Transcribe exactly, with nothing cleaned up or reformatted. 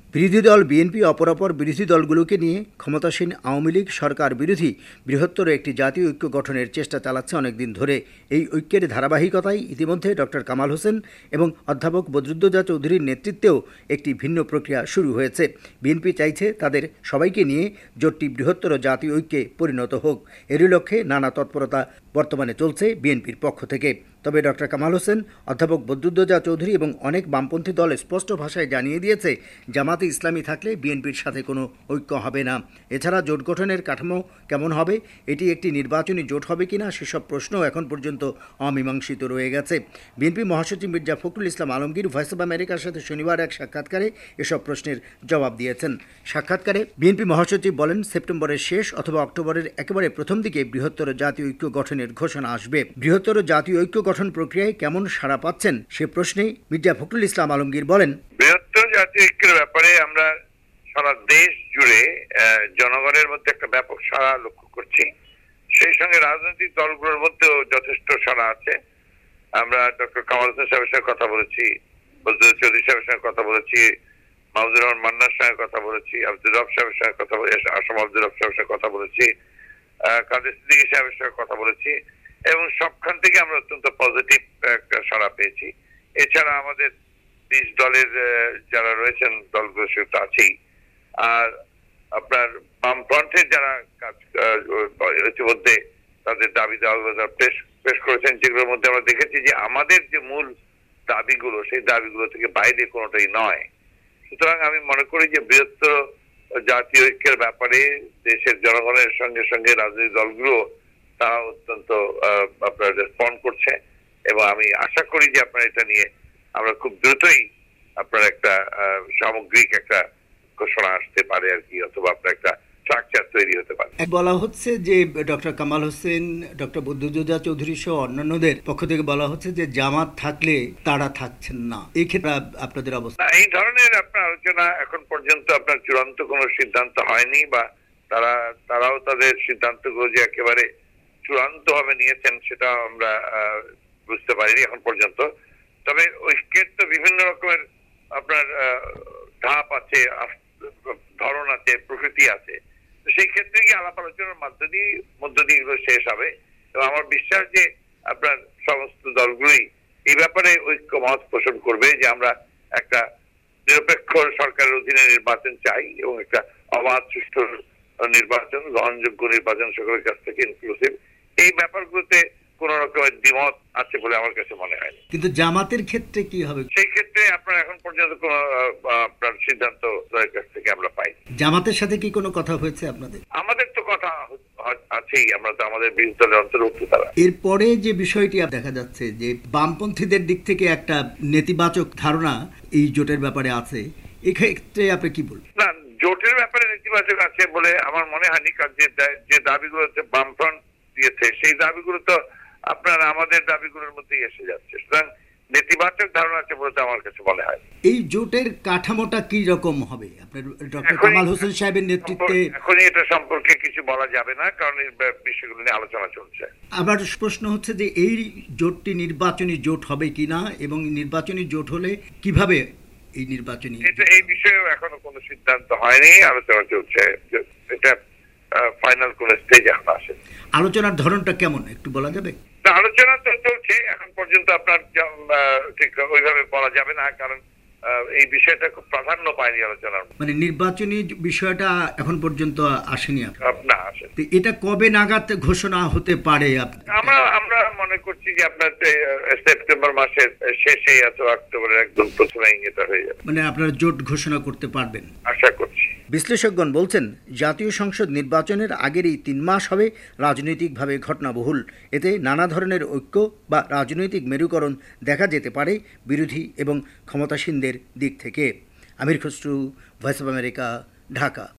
বিরোধী দল বিএনপি অপরাপর বিরোধী দলগুলোকে নিয়ে ক্ষমতাসীন আওয়ামী লীগ সরকার বিরোধী বৃহত্তর একটি জাতীয় ঐক্য গঠনের চেষ্টা চালাচ্ছে অনেকদিন ধরে। এই ঐক্যের ধারাবাহিকতায় ইতিমধ্যে ডক্টর কামাল হোসেন এবং অধ্যাপক বদরুদ্দোজা চৌধুরীর নেতৃত্বেও একটি ভিন্ন প্রক্রিয়া শুরু হয়েছে। বিএনপি চাইছে তাদের সবাইকে নিয়ে জোটটি বৃহত্তর জাতীয় ঐক্যে পরিণত হোক। এরই লক্ষ্যে নানা তৎপরতা বর্তমানে চলছে বিএনপির পক্ষ থেকে। তবে ডক্টর কামাল হোসেন, অধ্যাপক বদরুদ্দোজা চৌধুরী এবং অনেক বামপন্থী দল স্পষ্ট ভাষায় জানিয়ে দিয়েছে, জামাতে ইসলামী থাকলে বিএনপির সাথে কোনো ঐক্য হবে না। এছাড়া জোট গঠনের কাঠামো কেমন হবে, এটি একটি নির্বাচনী জোট হবে কিনা, সেসব প্রশ্নও এখন পর্যন্ত অমীমাংসিত রয়ে গেছে। বিএনপি মহাসচিব মির্জা ফখরুল ইসলাম আলমগীর ভয়েস অব আমেরিকার সাথে শনিবার এক সাক্ষাৎকারে এসব প্রশ্নের জবাব দিয়েছেন। সাক্ষাৎকারে বিএনপি মহাসচিব বলেন, সেপ্টেম্বরের শেষ অথবা অক্টোবরের একেবারে প্রথম দিকে বৃহত্তর জাতীয় ঐক্য গঠনের ঘোষণা আসবে। বৃহত্তর জাতীয় ঐক্য গঠন প্রক্রিয়ায় কেমন সাড়া পাচ্ছেন সে প্রশ্নে মির্জা ফখরুল ইসলাম আলমগীর বলেন, বৃহত্তর জাতীয় ঐক্যের ব্যাপারে আমরা সারা দেশ জুড়ে জনগণের মধ্যে একটা ব্যাপক সাড়া লক্ষ্য করছি। সেই সঙ্গে রাজনৈতিক দলগুলোর মধ্যেও যথেষ্ট সাড়া আছে। আমরা ডক্টর কামাল হোসেন সাহেবের সঙ্গে কথা বলেছি, বদরুদ্দোজা চৌধুরী সাহেবের সঙ্গে কথা বলেছি, মাহমুদুর রহমান মান্নার সঙ্গে কথা বলেছি, আব্দুর রব সাহেবের সঙ্গে কথা বলেছি, আসম আব্দুর রব সাহেবের সঙ্গে কথা বলেছি, কাদের সিদ্দিকী সাহেবের সঙ্গে কথা বলেছি এবং সবখান থেকে আমরা অত্যন্ত পজিটিভ একটা সাড়া পেয়েছি। এছাড়া আমাদের বিশ দলের যারা রয়েছেন দলগুলো সে তো আছেই। আর আপনার বামফ্রন্টের যারা কাজ ইতিমধ্যে তাদের দাবি দাওয়া পেশ পেশ করেছেন, যেগুলোর মধ্যে আমরা দেখেছি যে আমাদের যে মূল দাবিগুলো সেই দাবিগুলো থেকে বাইরে কোনোটাই নয়। সুতরাং আমি মনে করি যে বৃহত্তর জাতীয় ঐক্যের ব্যাপারে দেশের জনগণের সঙ্গে সঙ্গে রাজনৈতিক দলগুলো তারা অত্যন্ত আপনার রেসপন্ড করছে এবং আমি আশা করি যে আপনার এটা নিয়ে আমরা খুব দ্রুতই আপনার একটা সামগ্রিক একটা ঘোষণা আসতে পারে আর কি, অথবা আপনার একটা স্ট্রাকচার তৈরি হতে পারে। বলা হচ্ছে যে ডক্টর কামাল হোসেন, ডক্টর বদরুদ্দোজা চৌধুরী সহ অন্যান্যদের পক্ষ থেকে বলা হচ্ছে যে জামাত থাকলে তারা থাকছেন না। এই ক্ষেত্রে আপনাদের অবস্থা? এই ধরনের আপনার আলোচনা এখন পর্যন্ত আপনার চূড়ান্ত কোনো সিদ্ধান্ত হয়নি, বা তারা তারাও তাদের সিদ্ধান্তগুলো যে একেবারে চূড়ান্ত ভাবে নিয়েছেন সেটা আমরা বুঝতে পারিনি এখন পর্যন্ত। তবে ঐক্যের তো বিভিন্ন রকমের আপনার ধাপ আছে, ধরন আছে, প্রকৃতি আছে। তো সেই ক্ষেত্রে কি আলাপ আলোচনার মধ্য দিয়ে মধ্য দিয়ে এগুলো শেষ হবে এবং আমার বিশ্বাস যে আপনার সমস্ত দলগুলোই এই ব্যাপারে ঐক্য মত পোষণ করবে যে আমরা একটা নিরপেক্ষ সরকারের অধীনে নির্বাচন চাই এবং একটা অবাধ সুষ্ঠু নির্বাচন, গ্রহণযোগ্য নির্বাচন, সকলের কাছ থেকে ইনক্লুসিভ। এই ব্যাপারগুলোতে কোন রকমের দ্বিমত আছে বলে আমার কাছে মনে হয়। কিন্তু জামাতের ক্ষেত্রে কি হবে? সেই ক্ষেত্রে আপনার এখন পর্যন্ত কোন আপনার সিদ্ধান্ত তাদের কাছ থেকে আমরা পাই। জামাতের সাথে কি কোনো কথা হয়েছে আপনাদের? আমাদের তো কথা আছেই, আমরা তো আমাদের বিরোধী দলের অন্তর্ভুক্ত তারা। এরপরে যে বিষয়টি দেখা যাচ্ছে যে বামপন্থীদের দিক থেকে একটা নেতিবাচক ধারণা এই জোটের ব্যাপারে আছে, এক্ষেত্রে আপনি কি বলবেন? না, জোটের ব্যাপারে নেতিবাচক আছে বলে আমার মনে হয়নি, কারণ যে দাবিগুলো বামফ্রন্ট দিয়েছে সেই দাবিগুলো তো আপনার আমাদের দাবিগুলোর মধ্যেই এসে যাচ্ছে। সুতরাং নেতিবাচক ধারণা আছে বলে আমার কাছে মনে হয়। এই জোটের কাঠামোটা কি রকম হবে আপনার ডক্টর কামাল হোসেন সাহেবের নেতৃত্বে? এখনই এটা সম্পর্কে কিছু বলা যাবে না, কারণ এই বিষয়গুলো নিয়ে আলোচনা চলছে। আবার প্রশ্ন হচ্ছে যে এই জোটটি নির্বাচনী জোট হবে কিনা এবং নির্বাচনী জোট হলে কিভাবে এই নির্বাচনী, এটা এই বিষয়েও এখনো কোনো সিদ্ধান্ত হয়নি, আলোচনা চলছে। এটা ফাইনাল কোন স্টেজ এখন আসে। আলোচনার ধরনটা কেমন একটু বলা যাবে? আলোচনা তো চলছে, এখন পর্যন্ত আপনার ঠিক ওইভাবে বলা যাবে না, কারণ এই বিষয়টা খুব প্রাধান্য পায়নি আলোচনার। মানে নির্বাচনী বিষয়টা এখন পর্যন্ত আসেনি না, আসে। এটা কবে নাগাদ ঘোষণা হতে পারে? আমরা আমরা মনে করছি যে আপনার সেপ্টেম্বর মাসের শেষে অথবা অক্টোবরের একদম প্রথমে এটা হয়ে যাবে। মানে আপনারা জোট ঘোষণা করতে পারবেন আশা করছি। বিশ্লেষকগণ বলছেন, জাতীয় সংসদ নির্বাচনের আগের এই তিন মাস হবে রাজনৈতিকভাবে ঘটনাবহুল। এতে নানা ধরনের ঐক্য বা রাজনৈতিক মেরুকরণ দেখা যেতে পারে বিরোধী এবং ক্ষমতাসীনদের দিক থেকে। Amir Khasru, voice of America, Dhaka.